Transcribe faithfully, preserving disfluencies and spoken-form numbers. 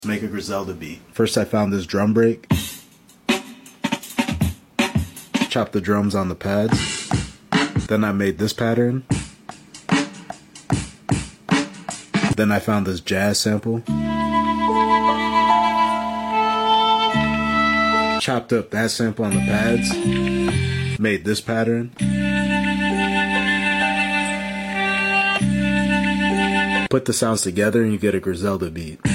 Make a Griselda beat. First I found this drum break. Chopped the drums on the pads. Then I made this pattern. Then I found this jazz sample. Chopped up that sample on the pads. Made this pattern. Put the sounds together and you get a Griselda beat.